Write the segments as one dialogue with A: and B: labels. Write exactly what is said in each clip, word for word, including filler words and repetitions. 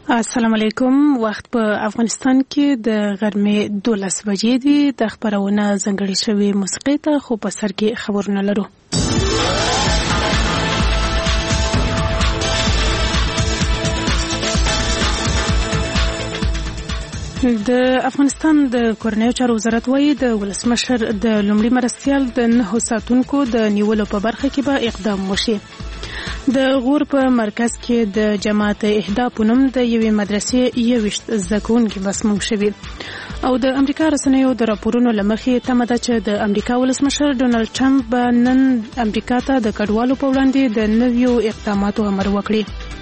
A: السلام علیکم. وخت په افغانستان کې د غرمې دولس بجې دي. د خبرونه ځنګړې شوې موسیقي ته خو په سر کې خبرونه لرو. د افغانستان د کورنیو چارو وزارت وايي د ولسمشر د لومړي مرستیال د نهو ساتونکو د نیولو په برخه کې به اقدام وشي. د غور په مرکز کې د جماعت اهدا په نوم د یوې مدرسې یوویشت زده کوونکي مسموم شوي او د امریکا رسنیو د راپورونو له مخې تمه ده چې د امریکا ولسمشر ډونالډ ټرمپ به نن امریکا ته د کډوالو په وړاندې د نویو اقداماتو امر وکړي.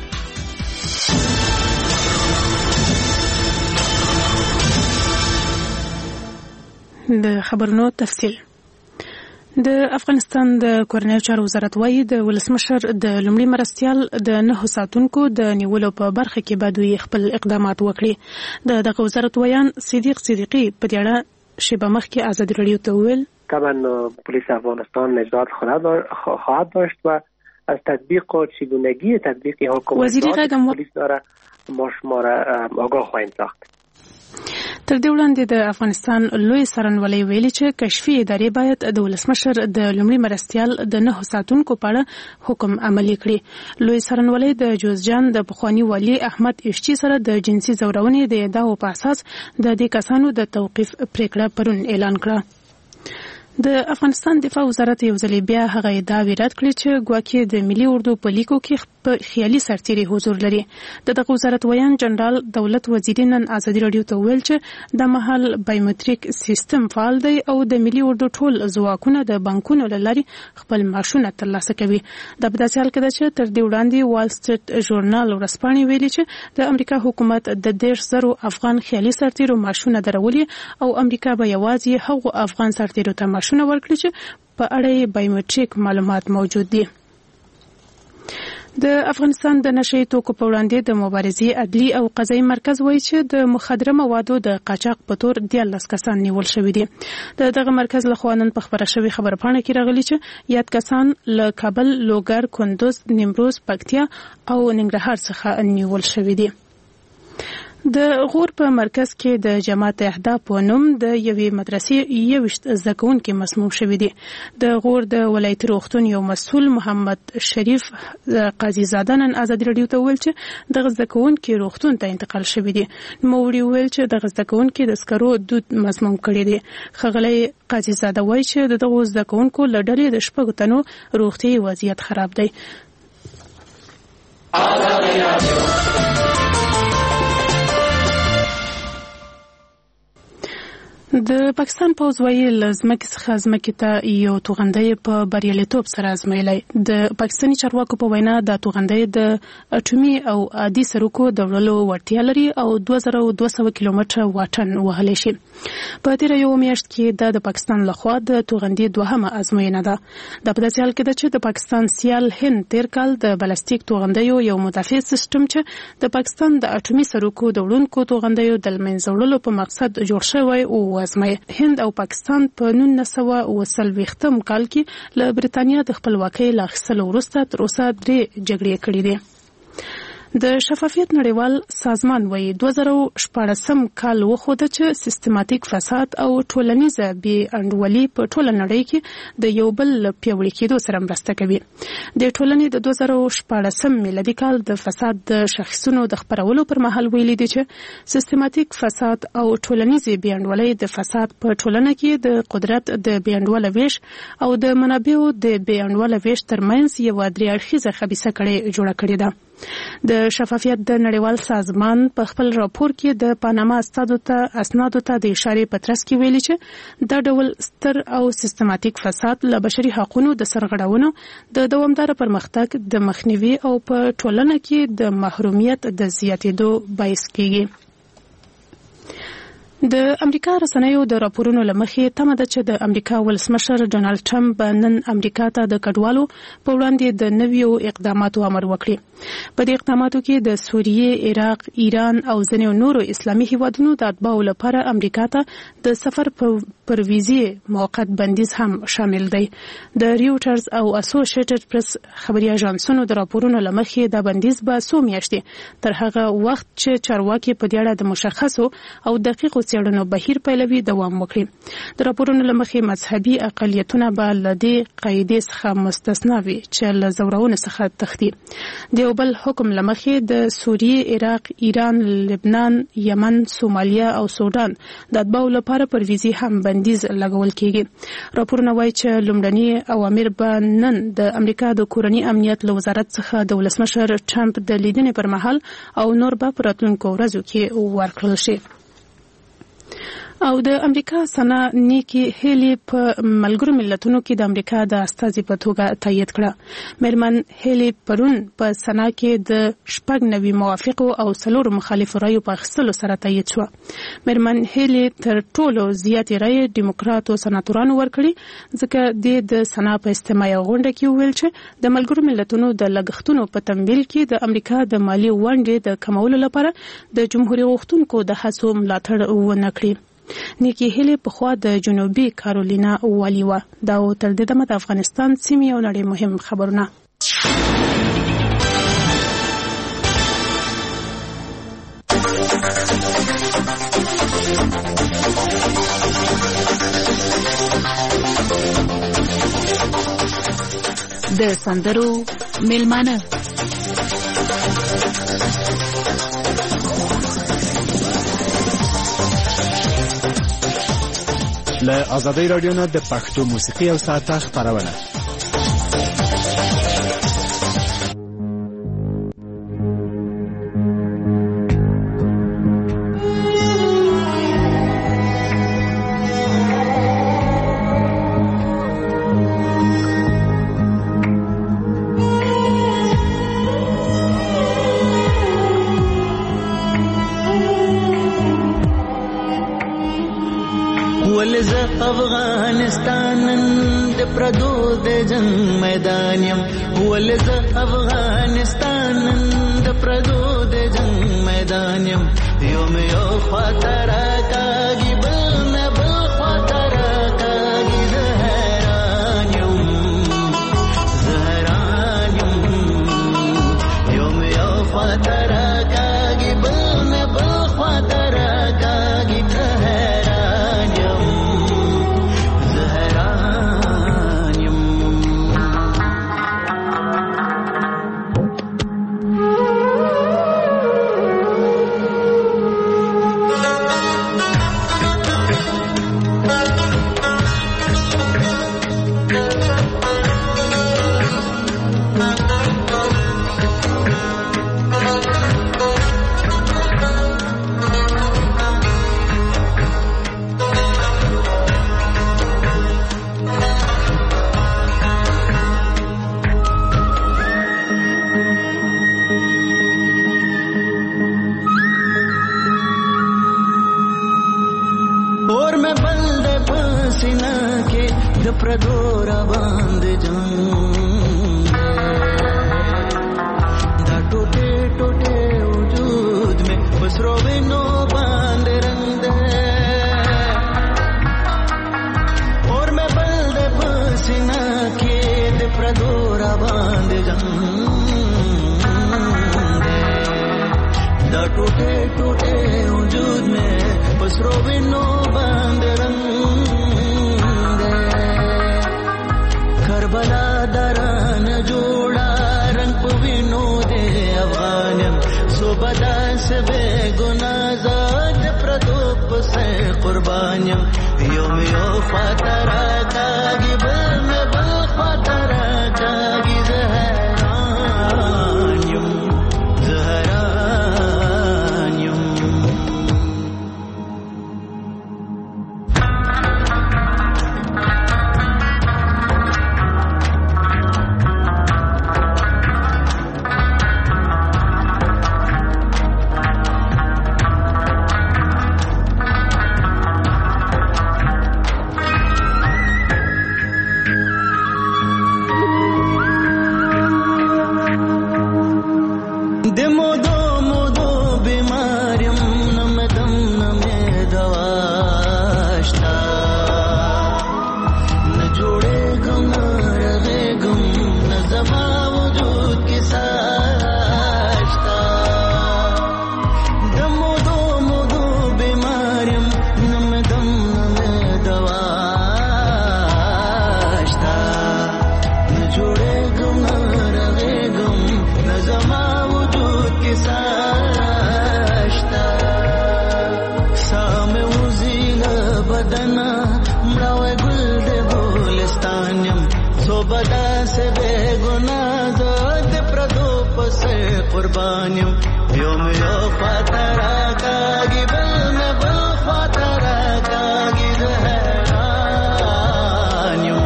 A: د خبرونو تفصیل. د افغانستان د کورنیو چارو وزارت وايي د ولسمشر د لومړي مرستیال د نهو ساتونکو د نیولو په برخه کې به دوی خپل اقدامات وکړي. د دغه وزارت ویان صدیق صدیقی په دې اړه شیبه مخکې آزادی رادیو ته وویل
B: طبعا پلیس افغانستان نظارت خواهد داشت و از تطبیق و چگونگی تطبیق حکم
A: وزیر غږم
B: پلیس داره ما شما را آگاه خواهیم ساخت.
A: تر دې وړاندې د افغانستان لوی څارنوالۍ ویلي چې کشفي ادارې باید د ولسمشر د لومړي مرستیال د نهو ساتونکو په اړه حکم عملي کړي. لوی څارنوالۍ د جوزجان د پخواني والي احمد اشچي سره د جنسي ځورونې د ادعاو په اساس د دې کسانو د توقیف پریکړه پرون اعلان کړه. د افغانستان دفاع وزارت یو ځل بیا هغه ادعاوې رد کړې چې ګواکې د ملي اردو په لیکو کې په خیالي سرتیري حضور لري. د دغه وزارت ویان جنرال دولت وزیری نن آزادی رادیو ته ویل چې د مهال بایومټریک سیستم فعال دی او د ملي اردو ټول ځواکونه د بانکونو له لارې خپل معاشونه ترلاسه کوي. دا په داسې حال کې ده چې تر دې وړاندې وال سټریټ ژورنال ورځپاڼې ویلي چې د امریکا حکومت د دېرش زرو افغان خیالي سرتیرو معاشونه درولي او امریکا به یوازې هغو افغان سرتیرو ته معاشونه ورکړي چې په اړه بایومټریک معلومات موجود دي. د افغانستان د نشئی توکو په وړاندې د مبارزې عدلي او قضایي مرکز وایي چې د مخدره موادو د قاچاق په تور دیارلس کسان نیول شوي دي. د دغه مرکز له خوا نن په خبره شوې خبرپاڼه کې راغلي چې یاد کسان له کابل، لوګر، کندوز، نیمروز، پکتیا او ننګرهار څخه نیول شوي دي. د غور په مرکز کې د جماعت اهدا په نوم د یوې مدرسې یوویشت زده کوونکي مسموم شوي دي. د غور د ولایتي روغتون یو مسؤل محمد شریف قاضي زاده نن آزادي رادیو ته وویل چې دغه زده کوونکي روغتون ته انتقال شوي دي. نوموړي وویل چې دغه زده کوونکي د سکرو دود مسموم کړي دي. ښاغلی قاضي زاده وایي چې د دغو زده کوونکو له ډلې د شپږو تنو روغتیایي وضعیت خراب دی. د پاکستان پوځ وایي له ځمکې څخه ځمکې ته یو توغندی په بریالیتوب سره ازمایلی. د پاکستاني چارواکو په وینا دا توغندی د اټومي او عادي سرکو د وړلو وړتیا لري او دوه زره دوه سوه کیلومتره واټن وهلی شي. په تېره یوه میاشت کې دا د پاکستان لخوا د توغندي دوهمه ازموینه ده. دا په داسې حال کې ده چې د پاکستان سیال هند تېر کال د بلاستیک توغندیو یو مدافع سیسټم چې د پاکستان د اټومي سرکو د وړونکو توغندیو د له منځه وړلو په مقصد جوړ شوی او هند او پاکستان په نولس سوه اوه څلوېښتم کال کې له برېټانیا د خپلواکۍ له اخیستلو وروسته تر اوسه درې جګړې کړې دي. د شفافیت نړیوال سازمان وایي دوه زره شپاړسم کال وښوده چې سیستماتیک فساد او ټولنیزه بې انډولي په ټوله نړۍ کې د یو بل پیاوړي کېدو سره مرسته کوي. د ټولنې د دوه زره شپاړسم میلادي کال د فساد د شاخصونو د خپرولو پر مهال ویلي دي چې سیستماتیک فساد او ټولنیزه بې انډولۍ د فساد په ټولنه کې د قدرت د بې انډوله ویش او د منابعو د بې انډوله ویش ترمنځ یوه درې اړخیزه خبیثه کړۍ جوړه کړې ده. د شفافیت د نړیوال سازمان په خپل راپور کې د پاناما اسنادو ته اسنادو ته د اشارې په ترڅ کې ویلي چې دا ډول ستر او سیستماتیک فساد له بشري حقوقو د سرغړونو د دوامداره پرمختګ د مخنیوي او په ټولنه کې د محرومیت د زیاتېدو باعث کیږي. د امریکا رسنیو د راپورونو لمخې تمه ده چې د امریکا ولسمشر ډونالد ټرمپ نن امریکا ته د کډوالو په وړاندې د نویو اقداماتو امر وکړي. په دې اقداماتو کې د سوریې، عراق، ایران او ځینو نورو اسلامي هیوادونو د اتباعو لپاره امریکا ته د سفر پر ویزې موقت بندیز هم شامل دی. د ریوټرز او اسوسییټډ پریس خبري اژانسونو د راپورونو لمخې د بندیز به څو میاشتې تر هغه وخت چې چارواکي په دې اړه د مشخصو او دقیقو څېړنو بهیر پیلوي دوام وکړي. د راپورونو لمخې مذهبي اقلیتونه به له دې قاعدې څخه مستثنا وي چې له زورونو څخه تښتي. د یو بل حکم لمخې د سوریې، عراق، ایران، لبنان، یمن، سومالیا او سودان د اتباعو لپاره پر ویزې هم بندیز لګول کیږي. راپورونه وایي چې لومړني اوامر به نن د امریکا د کورني امنیت له وزارت څخه د ولسمشر ټرمپ د لیدنې پر مهال او نور به په راتلونکو ورځو کې ورکړل شي. او د امریکا سنا نیکی هیلی په ملګرو ملتونو کې د امریکا د استازي په توګه تایید کړه. میرمن هیلی پرون په سنا کې د شپږ نوي موافقو او څلورو مخالفو رایو په اخیستلو سره تایید شوه. میرمن هیلی تر ټولو زیاتې رایې ډیموکراتو سناتورانو ورکړي، ځکه د سنا په اجتماعي غونډه کې وویل چې د ملګرو ملتونو د لګښتونو په تمویل کې د امریکا د مالی ونډې د کمولو لپاره د جمهوریت غوښتونکو د هڅو ملاتړ ونه کړي. نیکی هیلی په خوا د جنوبي کارولینا والی و. دا او تر دې دمه د افغانستان سیمې او نړۍ مهم خبرونه.
C: د سندرو میلمانه
D: له ازادۍ رادیو نه د پښتو موسیقي او ساعته خبرونه.
E: افغانستان د پردو د جنگ میدان یم، ولز افغانستان د پردو د جنگ میدان یم. یوم یو خاطر کاږي بل نه بل خاطر کاږي، زه حیران یم زه حیران یم. یوم یو خاطر کاږي بل نه بل خاطر کاږي، زه حیران یم. پردورا باندې جان دا ټوټه ټوټه وجود میں بسرو وینو باندې رنگ دے، اور میں بل دے پسینا کې د پردورا باندې جان دا ټوټه ټوټه وجود میں بسرو وینو باندې رنگ کربلا دران جوړا رنگ پوینو دے افغانم صوبدا سے بے گناہ زاد پردوپ سے قربانیم. یوم یو خاطر کاږي بل نه بل خاطر کاږي، زه حیران یم زه حیران یم. د مودو مودو بیماریم نم دم نم دواشتا نه جوړېږم نه رغېږم نه زما وجود کې ساشتا د مودو مودو بیماریم نم دم نم دواشتا نه جوړېږم نه رغېږم نه زما وجود کې ساشتا سامه وزیله بدنا مړاوی ګل د ګلستانیم صوبدا سے بے گناہ د پردو پس قربانیم یوم یو فاترا کاگی بل میں بل فاترا کاگی زہرانیم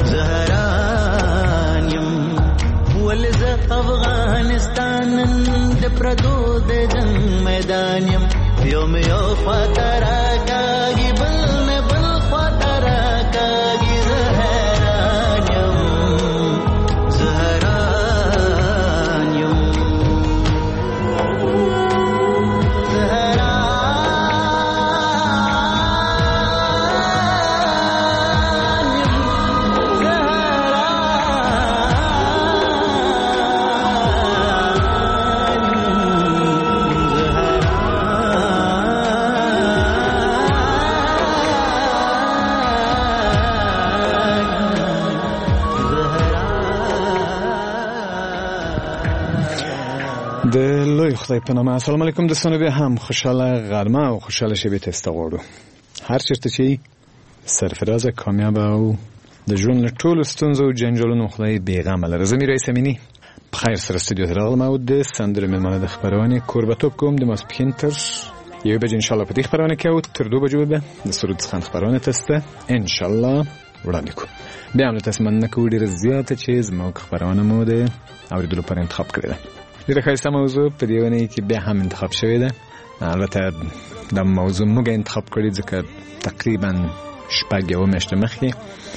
E: زہرانیم ولز افغانستان د پردو د جنگ میدانیم یوم یو فاترا کاگی بل میں بل فاترا کاگی زہرانیم زہرانیم
D: د لوی خدای په نامه. السلام علیکم دوستانو، بیا هم خوشاله غرمه او خوشاله شبي تاسو غواړو. هر چیرته چې سرفراز کامیاب او د ژوند له ټولو ستونزو او جنجالونو خدای بیغمه لره. زه میرای سمینی په خیر سره استودیو ته راغلم او د سندره مېلمانه د خبرونه کوربتوب کوم د ماسپښین تر یو بجې ان شاء الله په دې خبرونه کې او تر دوه بجو به د سرود خان خبرونه تاسو ان شاء الله وړاندې کوم. بیا هم تاسو مننه کوم ډیر زیاته چې زموږ خبرونه مو د اوریدلو پر انتخاب کړی ده. ډیره ښایسته موضوع په دې ونې کې بیا هم انتخاب شوې ده. البته دا موضوع موږ انتخاب کړی ځکه تقریبا شپږ یو میاشتې مخکې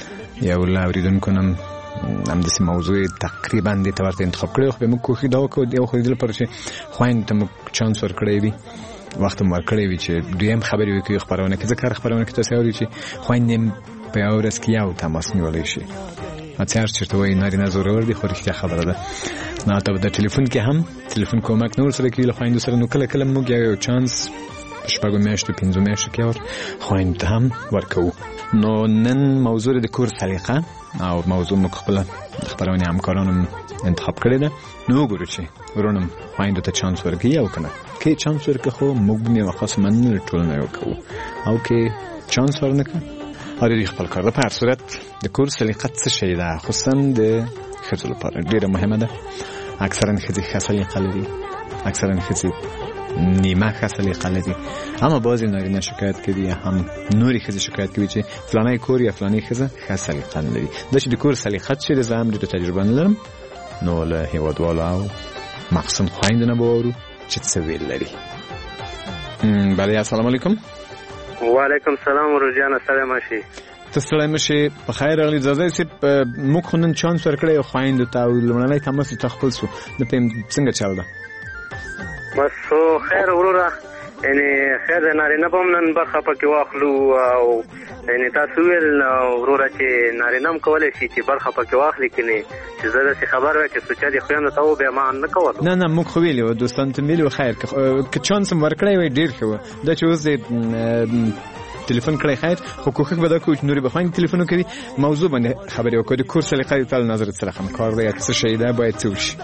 D: یو له اوریدونکو نم همداسې موضوع تقریبا دې ته ورته انتخاب کړی، خو بیا موږ کوښښ دا وکړو د یو خو دې لپاره چې خویندو ته موږ چانس ورکړی وي، وخت هم ورکړی وي چې دویم خبرې وکړي خپرونه کې. ځکه هر خپرونه کې تاسو اورئ چې خویندې په یوه ورځ کې یو تماس نیولی شي. هڅې هر چېرته وایي نارینه زورور دي، خو رښتیا خبره ده. نه ته د ټلیفون کې هم ټلیفون کومک نه ورسره کوي له خویندو سره، نو کله کله موږ یو چانس شپږو میاشتو پنځو میاشتو کې ور خویندو ته هم ورکوو. نو نن موضوع د کور سلیقه او موضوع موږ خپله خپرونې همکارانو انتخاب کړې ده. نو وګورو چې ورونم خویندو ته چانس ورکوي او که نه. که چانس ورکړه خو موږ به یوه خاصه مننه ټولنه یې ورکوو، او که چانس ورنکړه او د دوی خپل کار ده. په هر صورت د کور سلیقه څه شی ده، خصوصا د ښځو لپاره ډېره مهمه ده. اکثرا ښځې ښه سلیقه لري، اکثرا ښځې نیمه ښه سلیقه لري، اما بعضې نارینه شکایت کوي، هم نورې ښځې شکایت کوي چې فلانی کور یا فلانی ښځه ښه سلیقه نه لري. دا چې د کور سلیقه څه ده زه هم ډېره تجربه نه لرم، نو له هېوادوالو او مخصوصا خویندو نه به واورو چې څه ویل لري. بله، السلام علیکم.
B: وعلیکم سلام ورجانه، سلام ماشي.
D: ته ستړی مشې، په خیر راغلی. ځاځی صاحب موږ خو نن چانس ورکړی خویندو ته او لومړنی تماس یې تخپل شو، نه پوهېږم څنګه چل ده؟
B: بس خو خیر وروره، یعنې خیر د نارینه به هم نن برخه پکې واخلو. او یعنې تاسو وویل وروره چې نارینه هم کولی شي چې برخه پکې واخلي، که نه چې زه داسې خبر وی چې سوچه د خویندو ته و بیا ما نه کولو. نه
D: نه موږ خو ویلي وو دوستانو ته ویلي وو خیر که چانس هم ورکړی وی ډېر ښه وه. دا چې اوس ټلیفون کړی خیر، خو کوښښ به دا کوو چې نورې به خویندې ټلیفون وکړي، موضوع باندې خبرې وکړو. د کور سلیقه د تعالی نظر سره همکار دی، څه شی ده باید څه وشي؟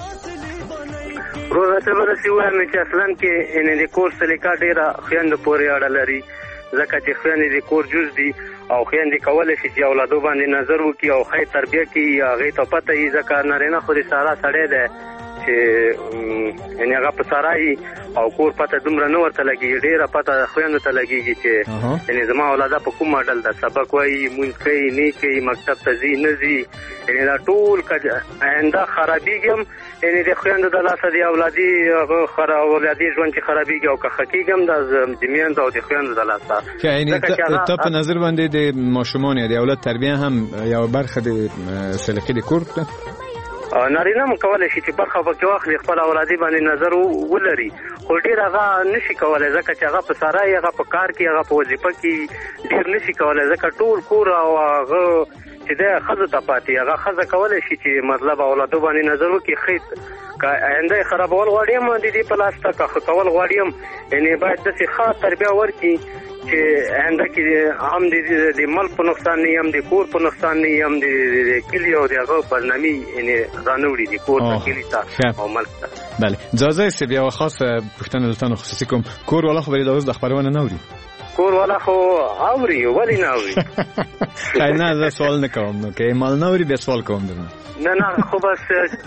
B: وروره ته به داسې ووایم چې اصلا کې یعنې د کور سلیقه ډېره خویندو پورې اړه لري، ځکه چې خویندې د کور جز دي او خویندې کولی شي چې اولادو باندې نظر وکړي او ښه تربیه کړي، هغې ته پته وي. ځکه نارینه خو د سارا سړی دی چې یعنې هغه په سارا او کور پته دومره نه ورته لګېږي، ډېره پته خویندو ته لګېږي چې یعنې زما اولاده په کوم ماډل ده، سبق وایي، مونځ کوي، نه کوي، مکتب ته ځي نه ځي، یعنې دا ټول آینده خرابېږي هم یعنې د خویندو د لاسه د اولادي اولادي ژوند چې خرابېږي او که ښه کېږي هم د میندو او د خویندو د لاسه.
D: یعنې ته په نظر باندې د ماشومان یا د اولاد تربیه هم یوه برخه د سلیقې د کور ده؟
B: نارینه هم کولی شي چې برخه پکې واخلي خپل اولادي باندې نظر ولري خو ډېر هغه نشي کولی ځکه چې هغه په سرای هغه په کار کې هغه په وظیفه کې ډېر نشي کولی ځکه ټول کور او هغه چې د ښځو ته پاتې هغه ښځه کولی شي چې مطلب اولادو باندې نظر وکړي ښه که آینده یې خرابول غواړي هم د دې په لاس ته که ښه کول غواړي هم یعنې باید داسې ښه تربیه ورکړي چې آینده کې هم د ملک په نقصان نه هم د کور په نقصان نه هم د کلي او د هغه بدنامي یعنې رانه وړي د کور ته کلي ته او ملک ته.
D: بله اجازه است بیا خاص پوښتنه دلته خصوصي کوم کور والا خو به اوس د خبرونه نه اوري
B: کور والا خو اوري ولې نه اوري
D: خیر نه زه سوال نه کوم نو که مال نه اوري بیا سوال کوم درنه
B: نه نه خو بس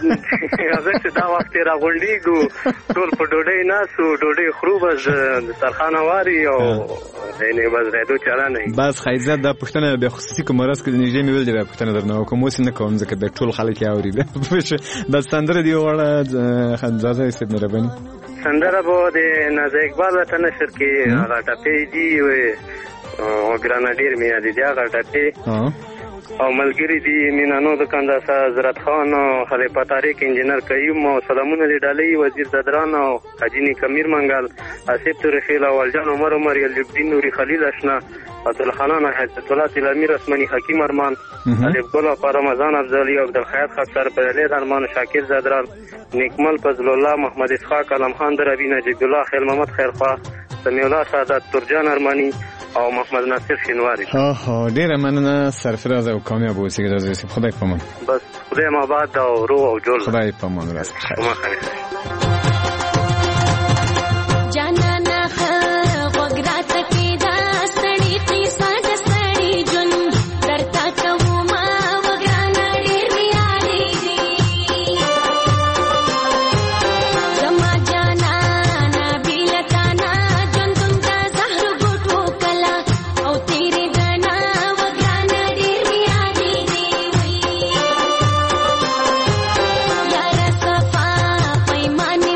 B: هغه چې دا وخت راغونډېږو ټول په ډوډۍ ناستو ډوډۍ خورو بس دسترخوان واري او یعنې بس رایدو چاره نه وي
D: بس خیزت دا پوښتنه بیا خصوصي کوم راز کې د نږدې مې ویل دی بیا پوښتنه درنه وکړم اوس یې نه کوم ځکه بیا ټول خلک یې اوري دا سندره دی وړه اجازه است مهرباني
B: سندره به د نازا اقبال ته نشر کې هغه ټپې دي او ګرانډیر مې یاد دي هغه ټپې او ملګری دی مینانو دکاندار حضرت خان او خلیفه طارق انجینر قیوم او سلامونه دی ډالۍ وزیر زدران او حاجی نیکمیر منګل اسیب تورخیل او ولجان عمر عمر یلدین نوری خلیل اشنا عبدالخنان حضرت الله تلامیر اسمنی حکیم ارمان الف ګل او رمضان افضلی او عبدالخیات خطر پرلید ارمان شاکر زدران نیکمل فضل الله محمد اسحاق علم خان دربی نجیب الله خیل محمد خیرخوا سمیع الله سعادت ترجان ارمانی او محمد ناصر شینواری.
D: ها ها ډیره مننه سرفراز او کامیاب اوسئ راځي خدای پامان.
B: بس خدای ما بعد او روح او جوړ
D: خدای پامان راځي.
F: Money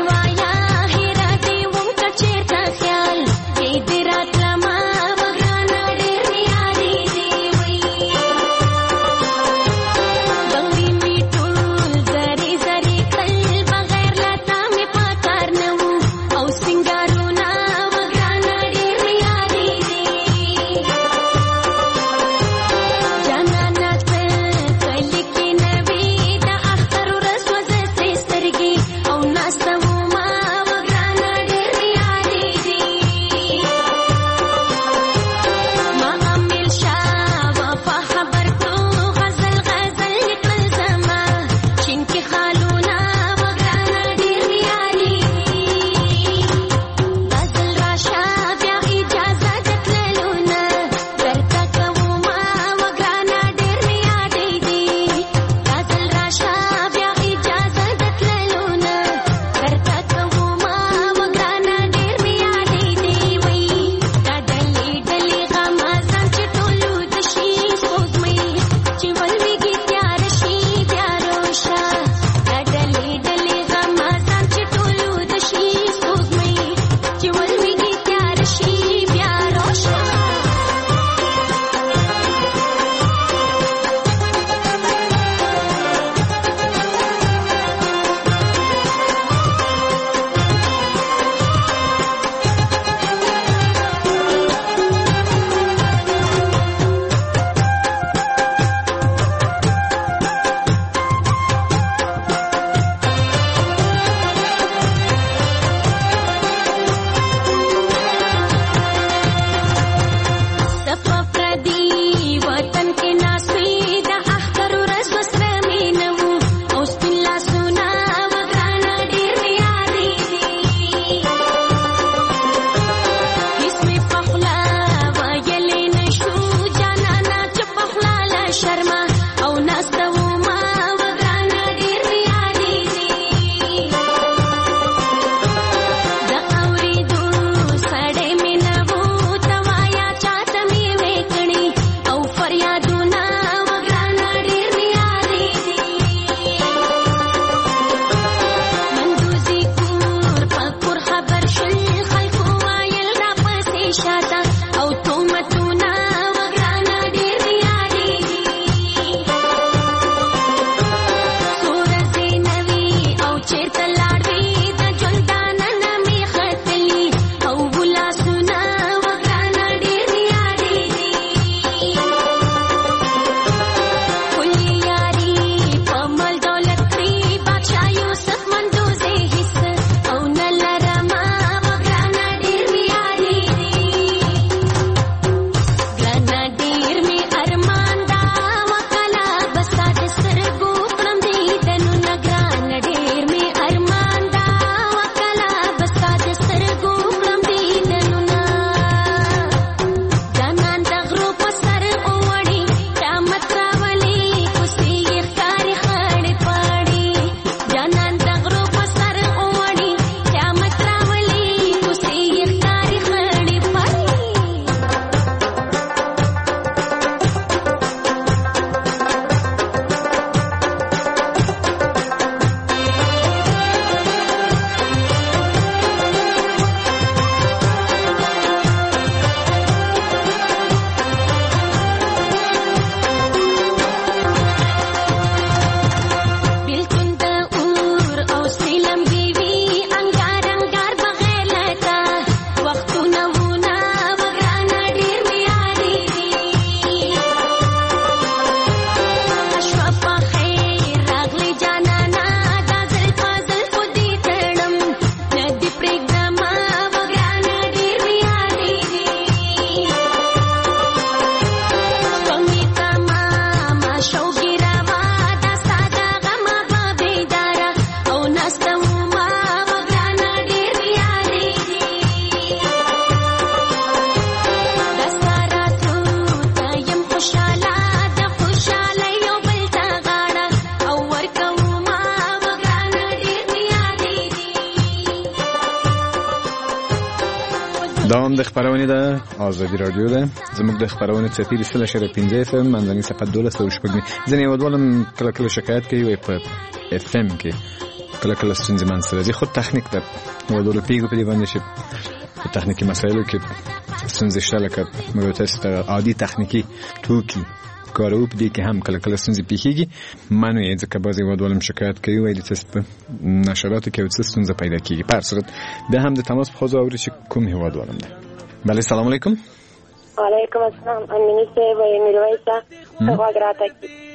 D: دوام د خبرونه ده آزادی رادیو ده زموږ د خبرونه چتیری سره شر پنځه اف ام منځنی صفه دولس او شپږ ځنې ودولم کله کله شکایت کوي په اف ام کې کله کله ستونزې من سره دي خو تخنیک ده ودول پیګو په دې باندې چې په تخنیکی مسایلو کې ستونزې شته لکه موږ تاسو ته عادي تخنیکی توکي کارو په دې کې هم کله کله ستونزې پیښیږي منو یې ځکه بعضې ودولم شکایت کوي وایي چې په نشراتو کې څه ستونزه پیدا کیږي په هر صورت بیا هم د تماس په خو اوري چې کوم هیواد ولم ده بله سلام علیکم
F: وعلیکم السلام امینی صاحب وای میرویسا څنګه راته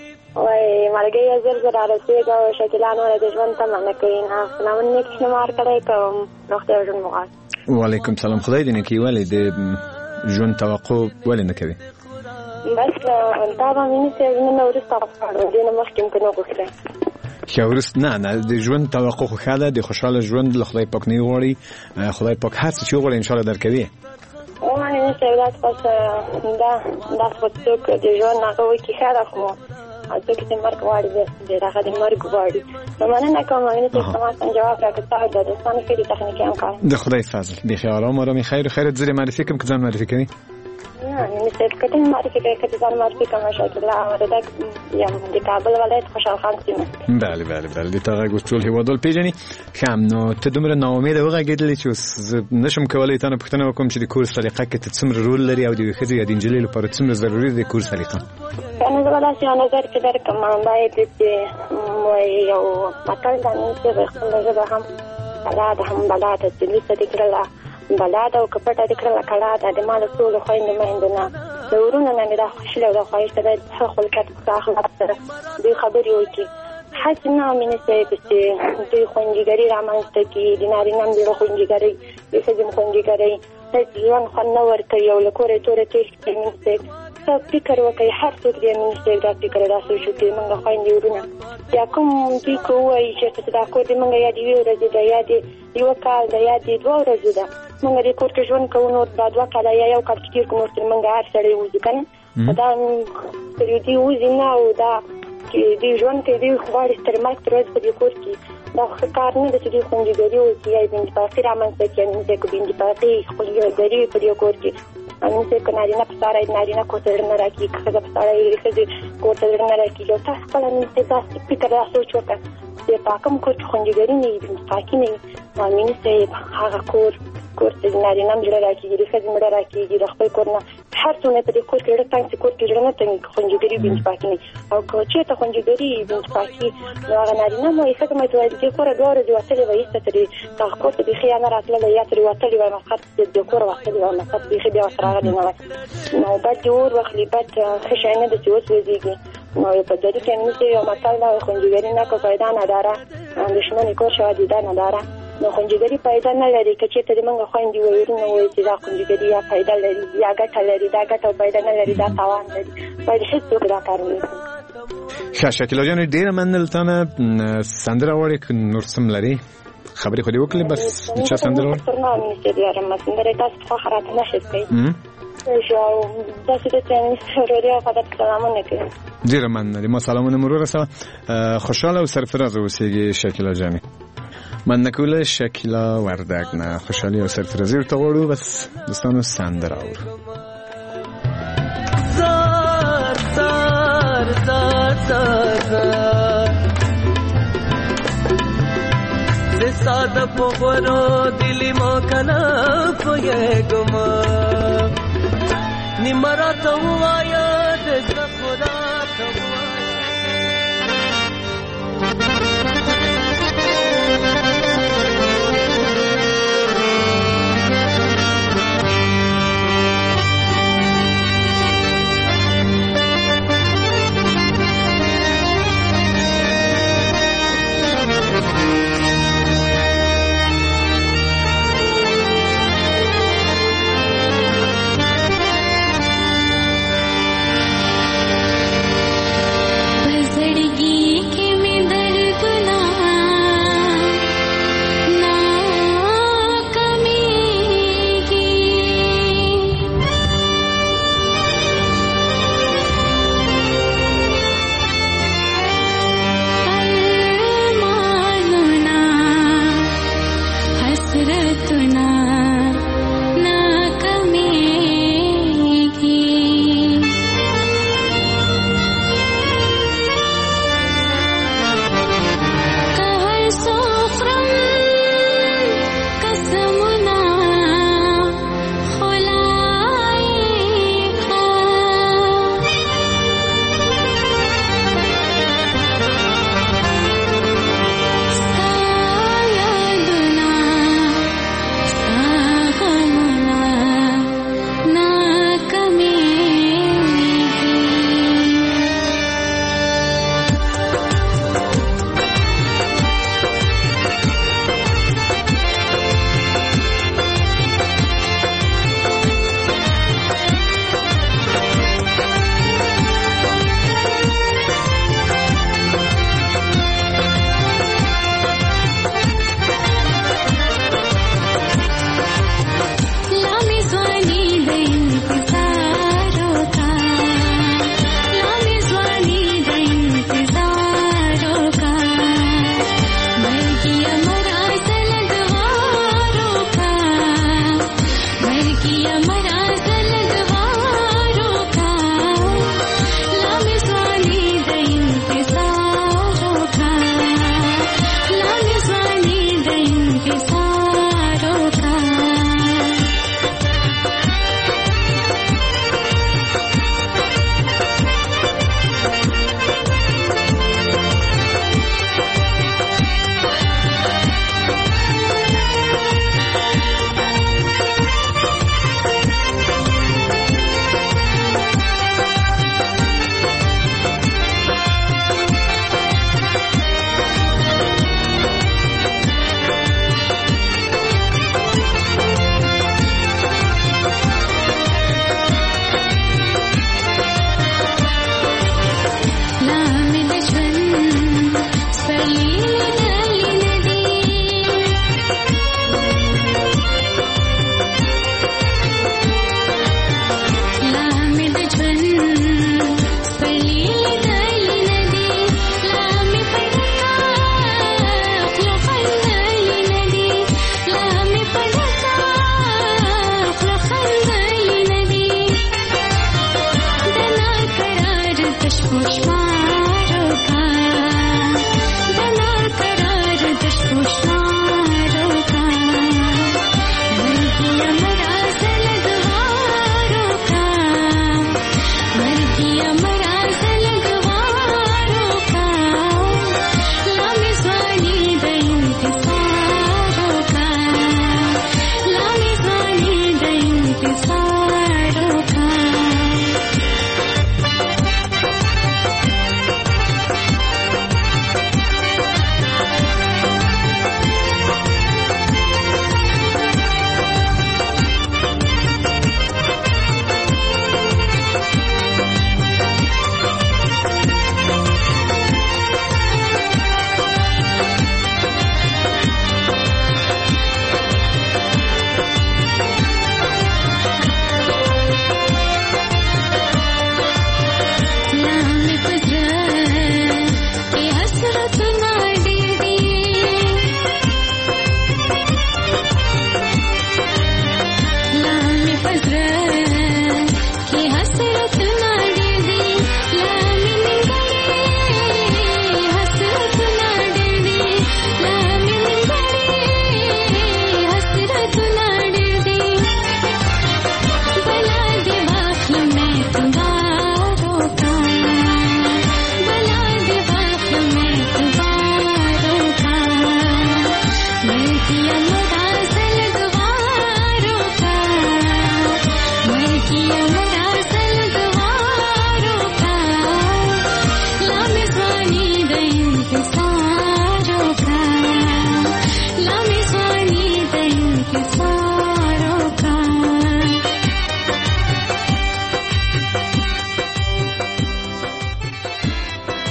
F: وای مرګي زر زر راسېګا او شکلان ور د ژوند تمنه کوي نه سلام نیک شمار کړی کوم نوخته ژوند مغاز
D: وعلیکم سلام خدای دې نه کوي ولې د ژوند توقع ولې نه کوي
F: بس دا به مینه صاحب نه ورسته راځي نو مخکې کنه وکړه
D: شاورست نه نه د ژوند توقع خو خاله د خوشاله ژوند له خدای پاک نه غواړي خدای پاک هر څه چې غواړي ان شاء الله درکوي
F: او نه څه ولات پس دا دا څوک د ژوند هغه وکی خاله خو اته کې مرګ واړي د راغه د مرګ واړي نو مننه کوم نه چې تاسو جواب راکړئ د دوستانو کې د تخنیکی امکان د
D: خدای فضل به خیر او مرام خیر خیر زری معرفي کوم ځان معرفي کوي
F: نه مثل کته معرفي کوي کته ځان معرفي کوم شکل او د یم د کابل ولایت خوشحال خان سیمه
D: بله بله بله د تاغه ګوتول هیوادل پیژني خام نو ته دومره ناامید وغږیدلې چې نشم کولای ته نه پښتنه وکم چې د کورس طریقه کې څومره رول لري او د خځې یا د انجلۍ لپاره څومره ضروري دی کورس طریقه
F: کنه زما چې نظر کې درکم باید چې یو مطلب باندې خپل ژبه هم بلاد هم بلاد چې لسه دې کړله بلاد او کپټه دې کړله کړه د مال ټول خويند مهندنه د ورونو نه مې دا خوشاله او خوښ ته د خلکت اخلاق سره دې خبرې وکي حسنا مینه سي چې دې خوندګری رامنځته کی د نارینه د خوندګری د سجم خوندګری د ځوان خنور کوي او لکورې تورې کې مینه څه فکر وکړي هر څوک دې مینه دا فکر راسو شو چې موږ خويند ورونه یا کوم دې کوی چې دا کو دې موږ یاد یو ورځ د یاد یو کال د یاد دوه ورځې ده موږ دې کور کې ژوند کوو نو دا دوه کال یا یو کال کې کوم څه موږ هر سړی وځو کنه دا تر دې وځي نه او دا چې دې ژوند کې دې خواري تر مرګ تر ورځې په دې کور کې دا کار نه د دې خوندګری او چې یې بنت پاتې رامنځته کې نه دې کو بنت پاتې خپل یو غری په دې کور کې ان څه کناري نه پساره نه نه کوتر نه راکی خزه پساره یې خزه کوتر نه راکی یو تاسو خپل نه څه تاسو فکر تاسو چوکا دې پاکم کور خوندګری نه دې پاکي نه مامینه سي هغه کور کور ته ناري نام جوړ راکی دې خزه مړه راکی دې خپل کور نه هر څونه په دې کور کې ډېر څنګه کور کې جوړ نه څنګه خوندګری بنت پاکي نه او چې ته خوندګری بنت پاکي نو هغه ناري نام یې څنګه مې دوی دې کور دوه ورځې وتلې وایي ستري تاسو کور ته خیانه راتله یا تر وتلې وای مخاط دې کور وتلې وای مخاط دې بیا سره راغلی نو نو بعد جوړ وخلی بعد خشانه د سوت وزيږي نو په دې کې موږ یو مطلب خوندګری نه کو پیدا نه دارا دښمنی کور شو دي نه دارا نو خوندګری پیدا نه لري چې ته موږ خوندې وایو نو وایي چې دا خوندګری یا پیدا لري یا ګټه لري دا ګټه پیدا نه لري دا تاوان لري باید هیڅ څوک دا کار نه کوي
D: شاشکیلا جان ډیر منلتانه سندره وړي ک نور سم لري خبرې خو دې وکړې بس چې سندره وړي
F: تر نو مې چې یاره مسندره تاسو فخرات نشئ کوي جو تاسو ته څنګه فقط سلامونه کوي
D: ډیر مننه ما سلامونه مرور سره خوشاله او سرفراز اوسېږي شکیلا جان من نکوله شکیلا وردک نه خوشحالی و سرفرازی رو تغورو بس دوستانو سندر آور
E: زار زار زار زار زار زساد پوغورو دلی ما کنا پویه گما نیمارا تو آیا دزد خدا تو
G: hasratuna na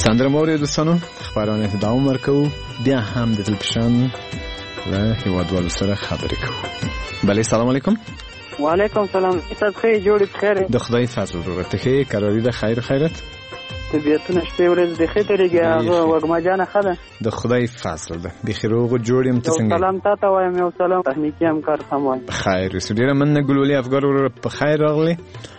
D: سندره موري دوستانو خبرونه ادامه ورکوو بیا هم د تلپشن له هیوادوالو سره خبرې کوو. بله سلام علیکم.
G: وعلیکم سلام. تاسو ښه جوړ بخیر؟
D: د خدای فضل ورته ښه قراری ده خیر خیرت
G: طبیعتونه شپې ورځ د ښه طریقې هغه وګما جان ښه ده
D: د خدای فضل ده بخیر او جوړ یم ته څنګه؟
G: سلام تاسو وایم یو سلام تخنیکی همکار سم وایم
D: خیر سړي من ګلولي افغان ور په خیر راغلی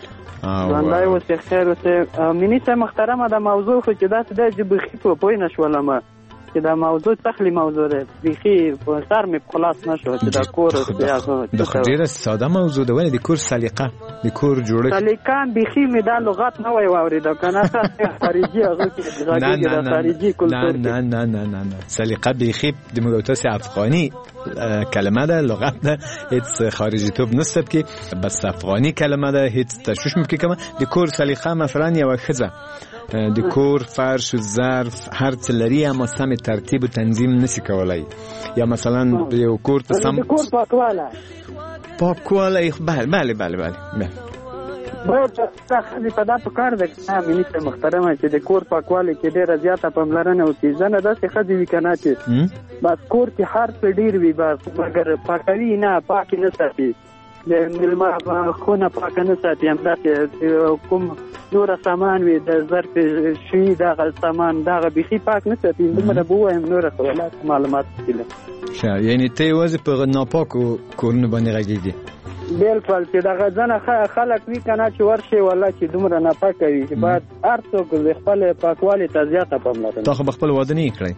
G: والله اوسه خیر اوسه مینی ته محترمه د موضوع خو چې دا د بخیر په پوی نشولم چې دا موضوع تخلی موضوع ده بخیر په سر می خلاص نشو چې دا کور
D: د خډيره ساده موضوع ده ولې د کور سلیقه د کور جوړښت
G: سلیقه بخیر می دا لغت نه وای واورید کنه خارجي هغه کې غږی د خارجي کلتور
D: نه نه نه نه نه سلیقه بخیر د مدوتس افغانی کلمه ده لغت ده هیڅ خارجي توب نسبت کې بس افغانی کلمه ده هیڅ تشویش ممکن کما د کور سلیقه مثلا یو خزه د کور فرش و ظرف هر څه لري اما سم ترتیب و تنظیم نشي کولای یا مثلا یو کور ته سم
G: د کور پاکواله
D: پاکواله بله بله بله بله
G: باید تاسو په دا په کار ده نه مینه محترمه چې د کور پاکواله کې ډیره زیاته پاملرنه وکړي ځنه داسې خدي وی کنه چې بس کور کې هر څه ډیر وي بس مګر پاکوي نه پاک نه ساتي د ملما خونه پاک نه ساتي هم داسې کوم نور سامان وي د ظرف شي دغه سامان دغه بيخي پاک نه ساتي دومره بووایم نور سوالات معلومات کله
D: ښه یعنی ته وځي په ناپاکو کورونه باندې راګیږي
G: بالکل چې دغه ځنه خلک وی کنه چې ورشي والله چې دومره ناپاک وي چې بعد هر څوک د خپل پاکوالي ته زیاته پاملرنه
D: تاسو خپل واده نه کړی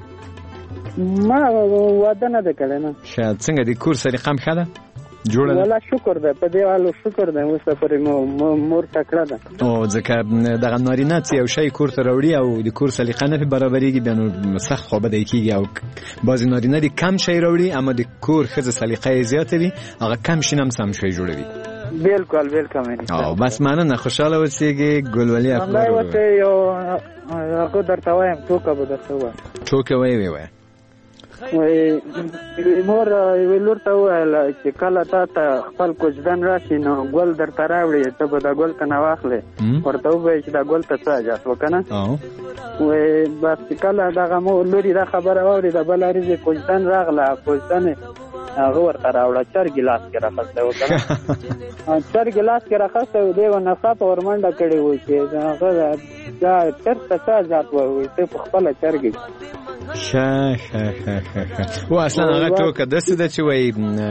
G: ما واده نه کړی نه
D: شاید څنګه د کور سلیقه هم ښه ده جوړه ده
G: والله شکر ده په دې والو شکر ده اوس پر مور تکړه ده
D: او ځکه دغه نارینه چې یو شی کور ته راوړي او د کور سلیقه نه برابرېږي بیا نو سخت خو بده کېږي او بعضې نارینه دي کم شی راوړي اما د کور ښځه سلیقه یې زیاته وي هغه کم شي نه هم سم شی جوړوي
G: بالکل بالکل
D: او بس مننه خوشحاله اوسېږي ګلولي افکار
G: والله اوس یو هغه درته وایم ټوکه به درته وایم
D: ټوکه وایې وایه
G: وای مور ویلور ته ویل چې کله تا ته خپل کوچدان راشي نو ګل درته راوړي ته به دا ګل ته نه واخلې ورته ووایي چې دا ګل ته څه حاجت وکنه وای بس کله دغه مو لوري دا خبره واورېده بله ورځ کوچدان راغله کوچدان هغه ورته راوړه چر ګیلاس کې راخستی و که نه چر ګیلاس کې راخستی و دی و نڅا په ورمنډه کړې و چې هغه دا چرته څه حاجت وایي ته په خپله چرګې
D: ښه ښه ښه ښه و اصلا هغه ټوکه داسې ده چې وایي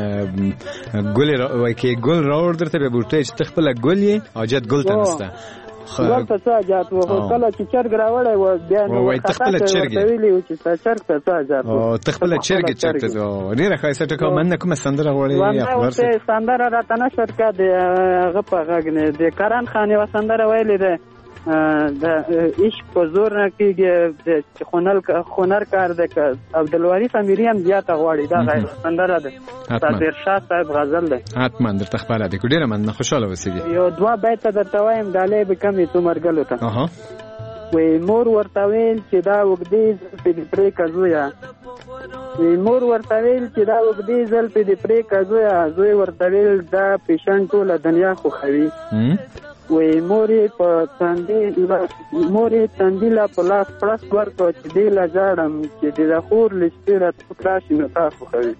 D: ګل وایي کې ګل راوړ درته بیا به ورته وایي چې ته خپله ګل یې حاجت ګل ته نشته
G: ګل ته څه حاجت و خو کله چې چرګ راوړی و بیا نو
D: وایي ته خپله چرګ یې
G: ویلي و چې چرګ ته څه حاجت و
D: ته خپله چرګ یې چرګ ته ډېره ښایسته ټوکه مننه کومه سندره غواړې
G: سندره راته نه شوه که د هغه په غږ نه د کرن خان یوه سندره ویلې ده د عشق په زور نه کېږي چې هنر کار دی که عبدالوارث امیري هم زیاته غواړي دا سندره ده صابر شاه صاحب غزل ده
D: حتما درته خبره دی که ډېره مننه خوشحاله اوسېږي
G: یو دوه بیته درته وایم ډالۍ به کمې څو مرګلو ته وی مور ورته ویل چې دا اوږدې زلفې دې پرېږه زویه وی مور ورته ویل چې دا اوږدې زلفې دې پرېږه زویه زوی ورته ویل دا پیشن ټوله دنیا خوښوي وی مورې په تندې مورې تندې لا په لاس پړس ورکړه چې دې لا ژاړم چې د خور له شپې راته راشي نو تا خوښوي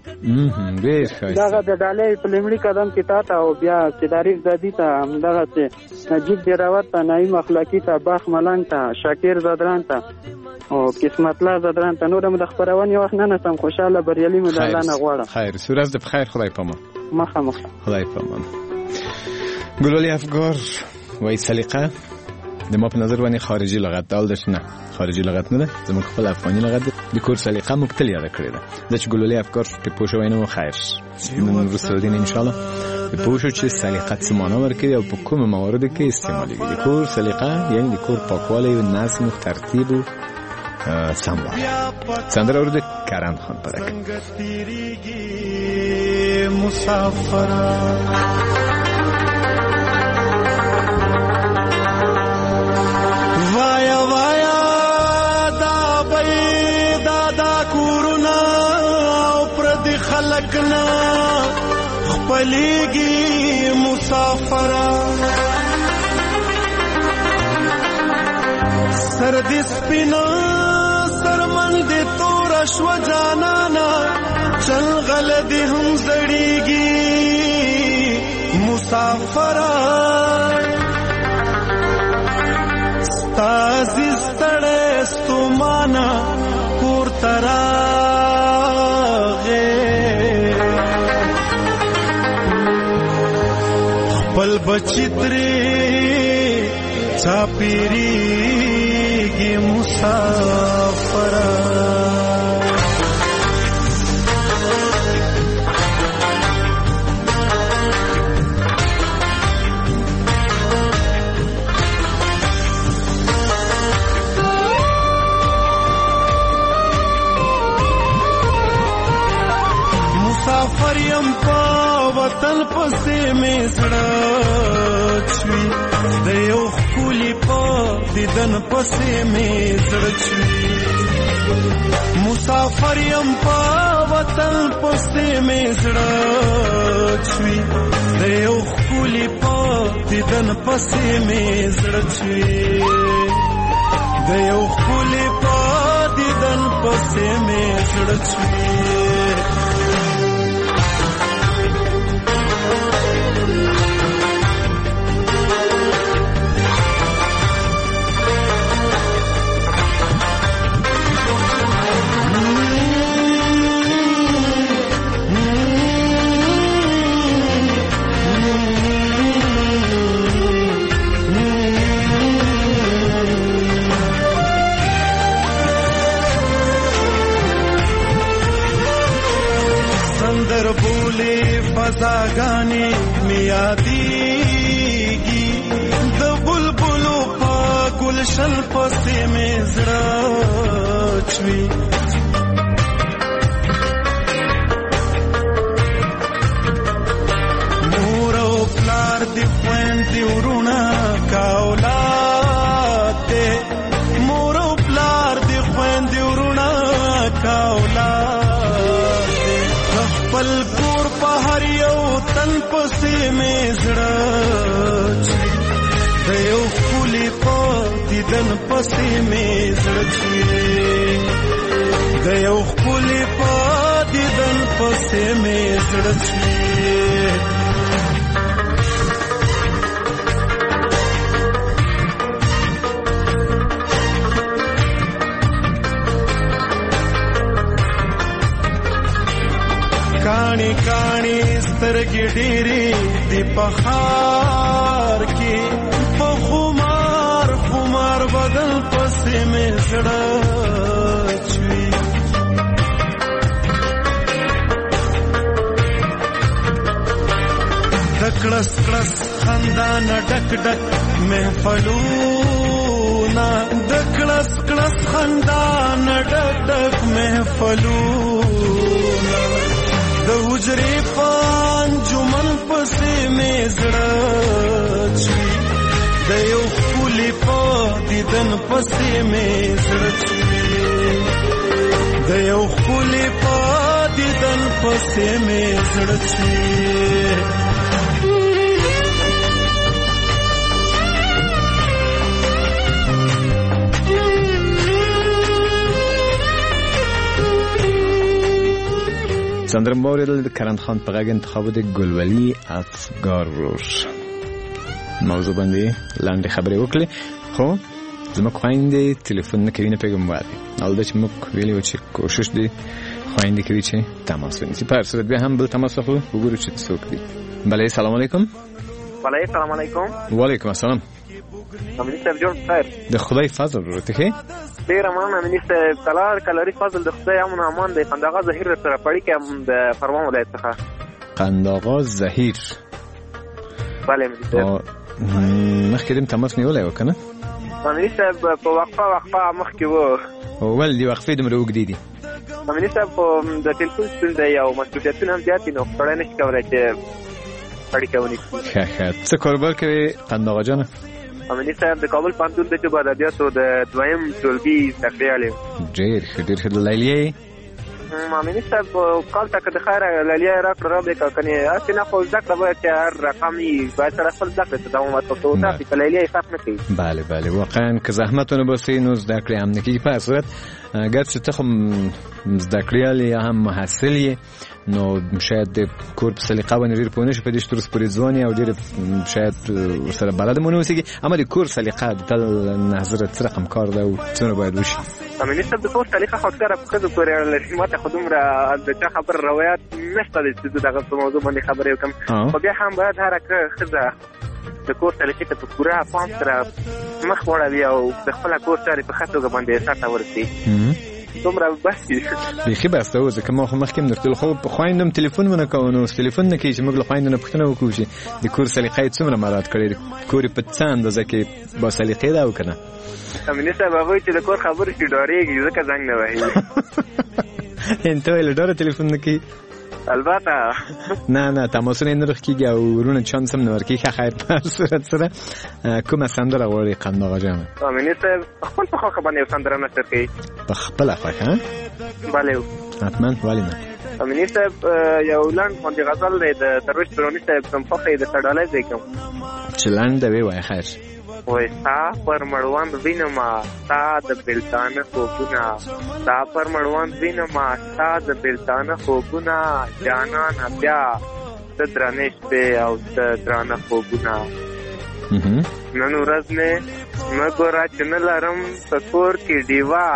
G: دغه د ډالۍ په لومړي قدم کې تا ته او بیا چې تاریخ زادي ته همدغسې نجیب ډېراوت ته نعیم اخلاقي ته باخ ملنګ ته شاکر زدران ته او قسمت الله زدران ته نور هم د خپرونې وخت نه نسم خوشحاله بریالي مو د الله نه غواړم
D: خیر سورز د بخیر خدای پامان
G: مخه مخه
D: خدای پامان ګلولي افکار وای سلیقه د ما په نظر باندې خارجي لغت دال دش نه خارجي لغت نه ده زموږ خپل افغاني لغت د کور سلیقه موږ تل یاد کړی ده د چې ګلولي افکار په پوه شوی نه خیر نن وروسته دین ان شاء الله په پوه شو چې سلیقه څه معنا ورکوي او په کوم موارد کې استعمالېږي د کور سلیقه یعنی د کور پاکوالی او نظم او ترتیب او سموالی سندره اورده کرن خان پرک
E: وایا وایا دا بای دا دا کورونا او پر دی خلقنا خپلیږي مسافر سر دې سپینا سرمن دې تور شو جانانا چل غل دې هم زړیږي مسافر ستاسې ستړی ستومانه کور ته راغې خپل بچی ترې چاپېرېږي مسافره مسافر یم په وطن پسې مې زړه چوي د یو ښکلي په دیدن پسې مې زړه چوي مسافر یم په وطن پسې مې زړه چوي د یو ښکلي په دیدن پسې مې زړه چوي د یو ښکلي په دیدن پسې مې زړه چوي فضاګانې مې یادېږي د بلبلو په ګلشن پسې مې زړه چوي مور او پلار دې خویندې وروڼه کا اولاد دې مور او پلار دې خویندې وروڼه کا اولاد دې خپل کور په هر یو تن پسې مې زړه چوي د یو ښکلي په دیدن پسې مې زړه چوي د یو ښکلي په دیدن پسې مې زړه چوي کاڼي کاڼي سترګې ډېرې دي په ښار کې په خمار خمار بدن پسې مې زړه چوي د کړس کړس خندا نه ډک ډک محفلونه د کړس کړس خندا نه ډک ډک محفلونه د حجرې په انجمن پسې مې زړه چوي د یو ښکلي په دیدن پسې مې زړه چوي د یو ښکلي په دیدن پسې مې زړه چوي
D: سندره مو اوریدل د کرن خان په غږ انتخابات ګلولي افګار موضوع باندې لاندې خبرې وکړې خو زموږ خویندې تلیفون نه کوي نه پیغام وایي البته چې موږ ویلي و چې کوشش دي خویندې کوي چې تماس ونیسي په هر صورت بیا هم بل تماس واخلو وګورو چې څوک دي بله سلام علیکم
H: بله سلام علیکم
D: وعلیکم السلام
H: امنی صاحب جوړ خیر
D: د خدای فضل ورته کې
H: ډیر مننه امنی صاحب کلار کلاری فضل د خدای امن امان د قنداغه ظهیر سره پړی کې د فرمان ولایت څخه
D: قنداغه ظهیر
H: بله امنی صاحب
D: مخکې دې تماس نیولای وکنه
H: امنی صاحب په وقفه وقفه مخکې وو
D: ول دی وقفې دومره وګدې دي
H: امنی صاحب د ټلیفون ستونزه یو مسؤلیتونه هم زیات نو پړای نشي کولای چې پړی کوي
D: ښه ښه څه کاروبار کوي قنداغه جان
H: امنی صاحب د کابل پانتون د چوب ادبیاتو د دویم ټولګي تقریالي
D: ډېر ښه ډېر ښه لیلیه
H: مامني صاحب کال ته که د خیره لیلیه راکړه را به کنې هسې نه خو زده کړه باید چې هر رقم وي باید سره خپل زده کړې ته دوام ورکړو تاسې که لیلیه حساب نه کوي.
D: بله بله واقعا که زحمت ونه باسي نو زده کړې هم نه کېږي. په هر صورت اگر چې ته خو زده کړیال یا هم محصل یې نو شاید د کور په سلیقه باندې ډېر پوه نه شي په دې چې تر اوسه پورې ځوان یې او ډېر شاید ورسره بلد هم ونه اوسېږي. اما د کور سلیقه د تل نظره څه رقم کار ده او څومره باید وشي؟
H: مامني صاحب د کور سلیقه خو اکثره په ښځو پورې اړه لري. ما ته خو دومره د چا خبر روایت نشته دی چې زه دغه په موضوع باندې خبرې وکړم. خو بیا هم باید هره ښځه د کور سلیقې ته په پوره پام سره مخ واړوي او د خپله کور چارې په ښه توګه باندې سرته ورسوي. دومره بس
D: بیخي بس ته و ځکه ما خو مخکې هم درته خو په خویندو هم تلیفون ونه کوو نو تلیفون نه کوي چې موږ له خویندو نه پوښتنه وکړو چې د کور سلیقه یې څومره مراعات کړې د کور یې په څه اندازه کې با سلیقې ده او که نه.
H: مامني صاحب هغوی چې د کور خبرې شي ډارېږي ځکه زنګ نه وهي.
D: ته وایې له ډاره تلیفون نه کوي؟
H: البته
D: نه نه تماسونه یې نه رخ کېږي او ورونه چانس هم نه ورکوي. ښه خیر په هر صورت سره کومه سندره غواړې قند آقا جانه؟
H: مامني صاحب خپل په خوښه باندې یو سندره نشر کوي.
D: په خپله خوښه؟
H: بله
D: حتما ولې نه.
H: مامني صاحب یو لنډ غوندې غزل دی د درویش دراني صاحب کوم خوښه یې د سړالی ځای کوم
D: چې لنډ دی وایه خیر.
H: وای ستا پر مړوند وینما ستا د بېلتانه خوبونه ستا پر مړوند وینما ستا د بېلتانه خوبونه جانانه بیا ته درنې شپې او ته درانه خوبونه نن ورځ مې مه ګوره چې نه لرم په کور کې ډیوه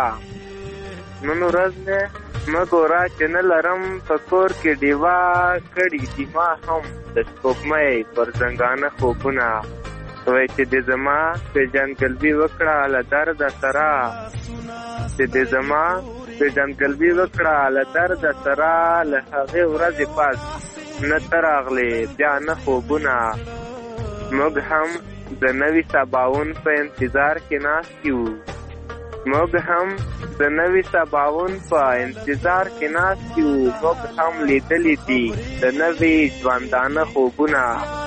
H: نن ورځ مې مه ګوره چې نه لرم په کور کې ډیوه کړي دي ما هم د سپوږمۍ پر زنګانه خوبونه وای چې د زما پیژندګلوي وکړه له درده سره چې د زما پیژندګلوي وکړه له درده سره له هغې ورځې پس نه ته راغلې بیا نه خوبونه موږ هم د نوي سباون په انتظار کې ناست یو موږ هم د نوي سباون په انتظار کې ناست یو موږ هم لیدلی دي د نوي ژوندانه خوبونه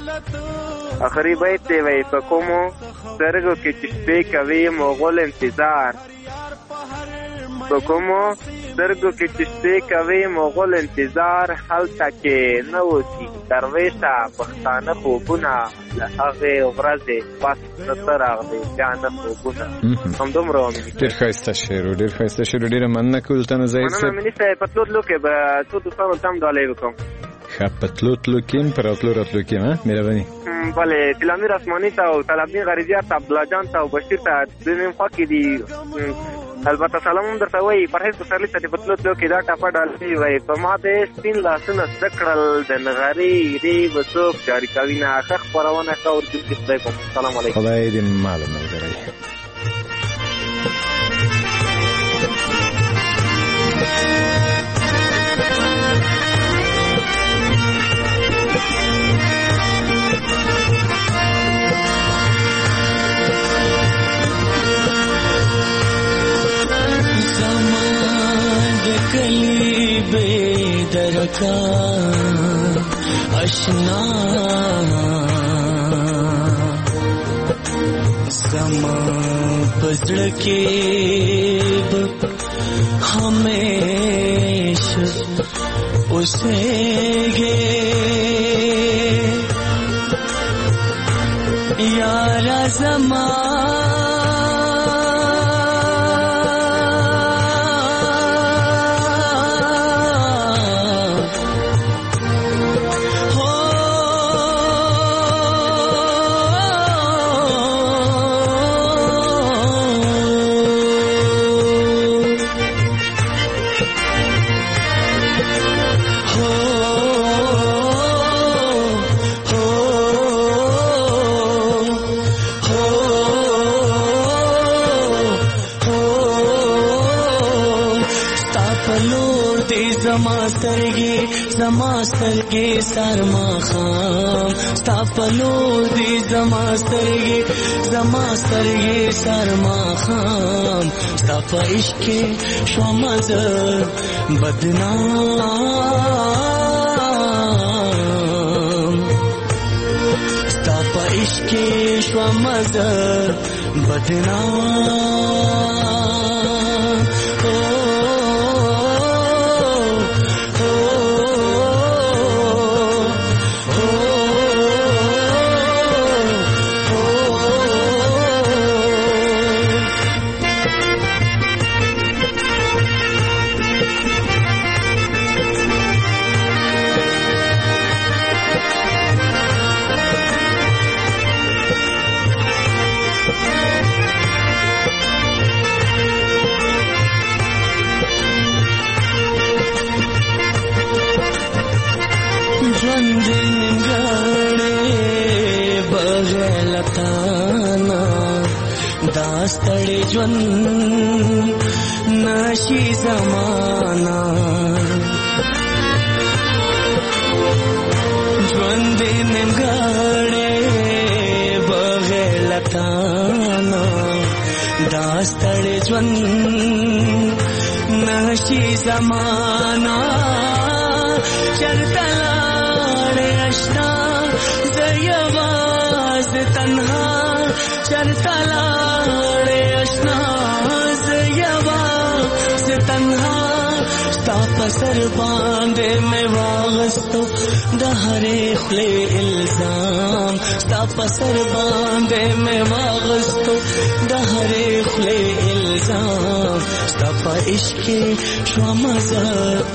H: آخری بیت دی وی په کومو سترګو کې چې شپې کوي مغول انتظار په کومو سترګو کې چې شپې کوي مغول انتظار هلته کې نه اوسي درویشه پښتانه خوبونه له هغې ورځې پس نه ته راغلې بیا نه خوبونه همدومره ومې
D: ډېر ښایسته شعر و ډېر ښایسته شعر و ډېره مننه کوو ته نظیر صاحب.
H: مننه میني صاحب په تلو تلو کې به څو دوستانو ته هم ډالۍ وکړم.
D: ښه په تلو تلو کې هم په راتلو راتلو کې هم مهرباني.
H: بله تلامیر اسماني ته او طلبني غریزیار ته عبدالله جان ته او بشیر ته دوی مې خوا کې دي. البته سلام هم درته وایي پرهیز پسرلي ته دې په تلو تلو کې دا ټاپه ډالۍ وایي په ما دې سپین لاسونه زده کړل د نغري ری به څوک جاري کوي نه ښه خپرونه ښه اورېدونکي خدای کوم. سلام علیکم.
D: خدای دې معلوم ملګری.
I: कली बेदर का अशना समा पजड़ के हमेशा उसे गे यारा समा سترګې سرما خام ستا په لور دي زما سترګې زما سترګې سرما خام ستا په عشق کې شوم زه بدنام ستا په عشق کې شوم زه بدنام ستړي ژوند نشي زمانہ ژوند نیمګړی بغیر لتانا دا ستړي ژوند نشي زمانہ چرته لاړې اشنا زه یوازې تنها چرته لاړې اشنا زه یوازې تنها ستا په سر باندې مې واغستو د هرې خولې الزام ستا په سر باندې مې واغستو د هرې خولې الزام ستا په عشق کې شومه زه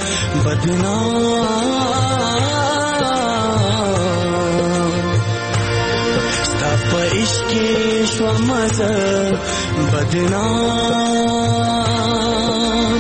I: بدنام ستا په عشق کې شومه زه بدنام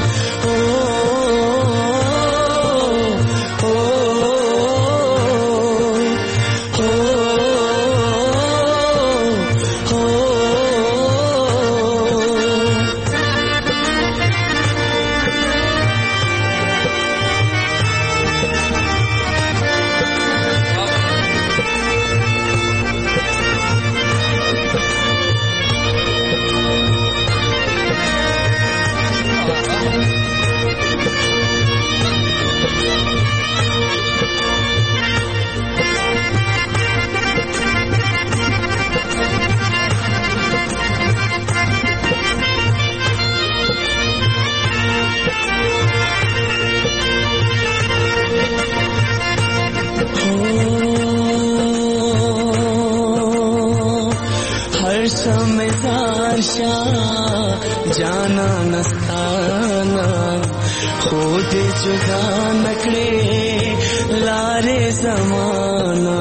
I: जाना नस्ताना खुद जुदा नकड़े लारे जमाना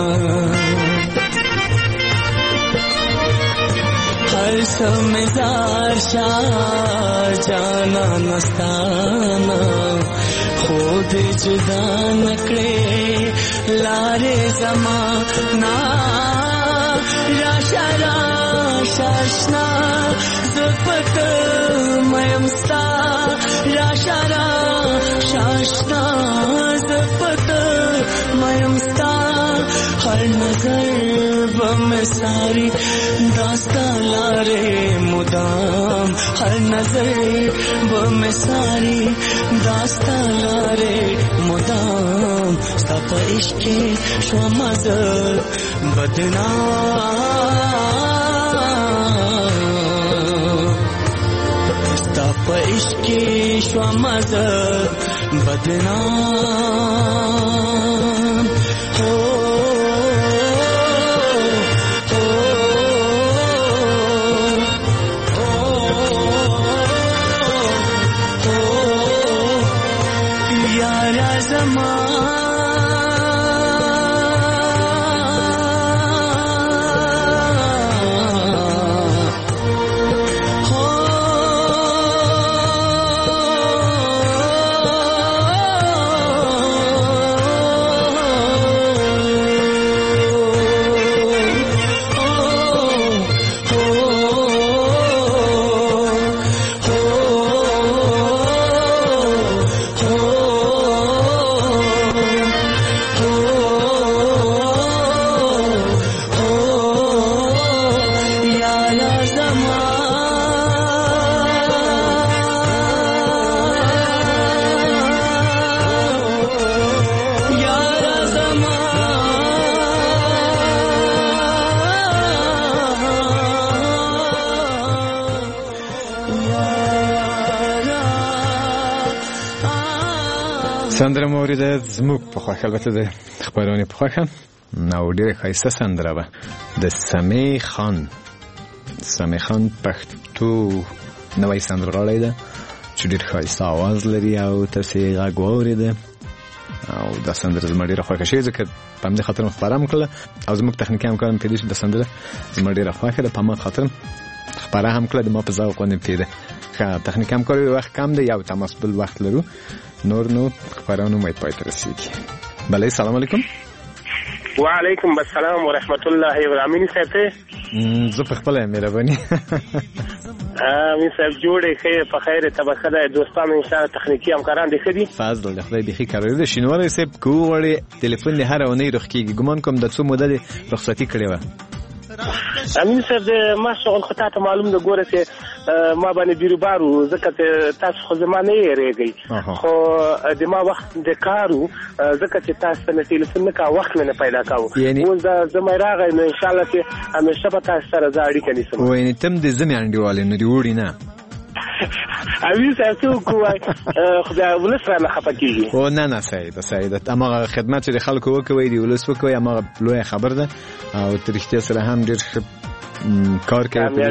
I: हर समझदार शाह जाना नस्ताना खुद जुदा नकड़े लारे जमाना राशा राशाशना जुफत मयमस्ता राशा राशाशना जुफत मयमस्ता हर नजर बम सारी दास्ता लारे मुदाम हर नजर बम सारी दास्ता लारे मुदाम सब इश्क शमज़ बदनाम सब इश्क शमज़ बदनाम हो
D: سندره مورد زموږ په خوښه البته د خپرونې په خوښه او ډېره ښایسته سندره وه د سمیع خان سمیع خان پښتو نوی سندرغاړی ده چې ډېر ښایسته اواز لري او تاسې یې غږ واورېده او دا سندره زما ډېره خوښه شوې ځکه په همدې خاطر مې خپره هم کړله او زموږ تخنیکي همکار مې کېدای شي دا سندره زما ډېره خوښه ده په هماغه خاطر خپره هم کړله د ما په ذوق باندې پرېږده ښه تخنیکي همکار وخت کم دی یو تماس بل وخت لرو نور نو خبرانو باید پای ته رسیږي. بله سلام علیکم.
J: وعلیکم السلام ورحمت الله وبرکاته. زه
D: په خپله مهرباني
J: امین صاحب جوړې ښې په خیر طبقه ده دوستانو ان شاء الله تخنیکی همکاران دي ښه دي
D: فضل د خدای بخي کار دی شینواری صاحب کو وړي ټلیفون دې هر اونۍ رخ کیږي ګمان کوم د څو موده دې رخصتي کړې و
J: امین صاحب د ما شغل خطا ته معلوم ده ګوره چې ما باندې بیروبارو ځکه تاسو خو زما نه یېرېږئ خو د ما وخت د کارو ځکه چې تاسو ته مې ټلیفون نه کا وخت مې نه پیدا کاوه اوس دا زما راغی نو انشاءالله چې همیشه به تاسو سره زه اړیکه نیسم
D: وایي ته د زمې انډیوالې نو دې وړي نه
J: امین صاحب څه وکړو خدای ولس رانه خفه کېږي
D: او نه نه سعیده سعیده هماغه خدمت چې د خلکو وکوئ د ولس وکوئ هماغه لویه خبر ده او تر رښتیا سره هم ډېر ښه کار کوي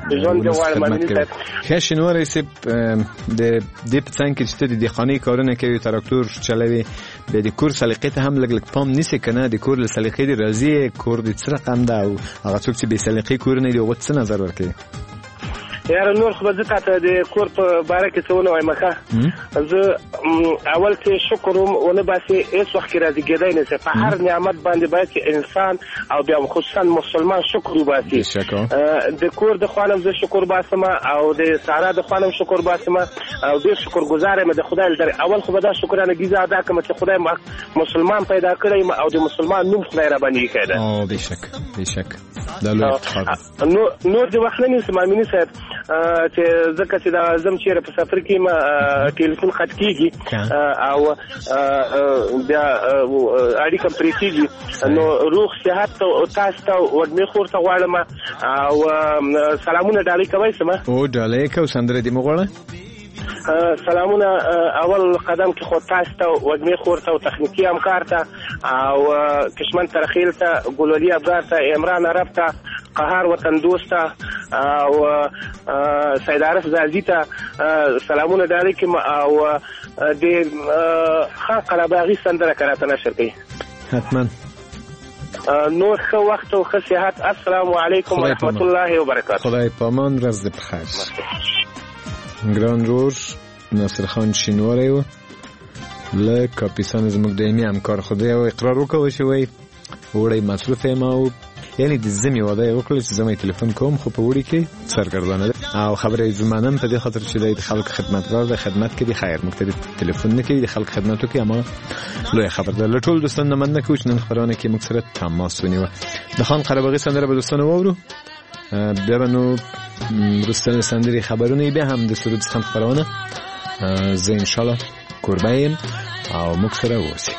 D: ښه شینواری صاحب د دې په څنګ کې چې ته د دهقانۍ کارونه کوي تراکتور چلوي بیا د کور سلیقې ته هم لږ لږ پام نیسې که نه د کور له سلیقې دې راضي کور دې څه رقم ده او هغه څوک چې بې سلیقې کورونه دي هغو ته څه نظر ورکوي
J: یاره نور خو به زه تاته د کور په باره کې څه ونه وایم ښه زه اول کې شکر ونه باسې هېڅ وخت کې راضیګېدی نه شي په هر نعمت باندې باید چې انسان او بیا خصوصا مسلمان شکر وباسي د کور د خوا نه زه شکر باسم او د سارا د خوا نه شکر باسم او ډېر شکرګزار یم د خدای له اول خو به دا شکرانه ګیزه ادا کړم چې خدای مسلمان پیدا کړی او د مسلمان نوم خدای راباندې ایښی ده
D: او بېشک بېشک دا لوی افتخار
J: نور د وخت نه نیسم امیني صاحب چې ځکه چې دا زم چیرې په سفر کې ما ټلیفون خط کېږي او بیا اړیکه پرې کېږي نو روغ صحت تاسو ته وږمې خور ته غواړم او سلامونه ډالۍ کوئ سمه
D: او ډالۍ کوو سندره دې مو غواړه
J: سلامونه اول قدم کې خو تاسو ته وږمې خور ته او تخنیکي همکار ته او کشمن ترخیل ته ګلولي ابګار ته عمران عرب ته قهار وطن دوست او سید عارف زازی ته سلامونه ډالۍ کوم او د خان قلباغي سندره کراته نشر کوي
D: حتما
J: نور ښه وخت او ښه صحت السلام علیکم ورحمت الله وبرکاته
D: خدای پامان ورځ دې بخیر ګران رور ناصر خان شینواری و له کاپیسان زموږ دایمي همکار خدای او اقرار وکړ چې وایي وړی مصروف یم او یعنی د زمې واده یې وکړل چې زه تلیفون کوم خو په وړي کې سرګردانه ده او خبره یې زمانم په دې خاطر چې دی د خلک خدمتګار دی خدمت کوي خیر موږ ته تلیفون نه کوي د خلک خدمت وکړي اما لویه خبر ده له ټولو دوستانو نه مننه کوو چې نن خپرونه کې موږ سره تماس ونیوه د خان قرهباغي سندره به دوستانو واورو بیا به نو وروسته سندرې خبرونه بیا هم د سرود څخه خپرونه زه انشاءالله کوربه یم او موږ سره اوسئ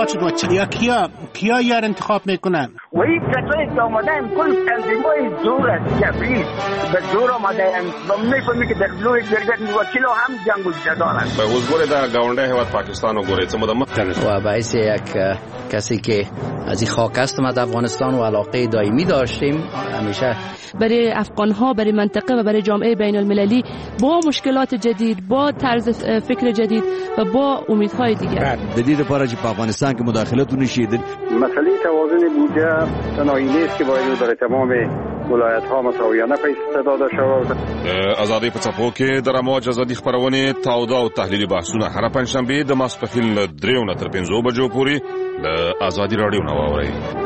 K: شد و چلیا کیا کیا یار انتخاب میکنن
L: و این کسایی که آمدن کل تنظیمای زور است جبری به زور آمدن و میفهمی که در لوی جرگت وکیل هم جنگ جدارن
M: به وزگوره در گاونده هوت پاکستان و گوره چه مدام
N: و باعث یک کسی که از این خاک است ما در افغانستان و علاقه دائمی داشتیم همیشه
O: برای افغان ها برای منطقه و برای جامعه بین المللی با مشکلات جدید با طرز فکر جدید و با امیدهای دیگر
P: جدید لپاره چې په افغانستان کې مداخلت ونشي
G: مسئله توازن بودجه تنهایی نیست که باید برای تمام ولایت ها مساویانه پیسې داده شود.
M: ازادي په څپو کې د رامو ازادي خبرونه تاوده او تحلیلي بحثونه هر پنځشنبه د ماسپښین له دریو نه تر پنځو بجو پورې د ازادي رادیو نو اوري.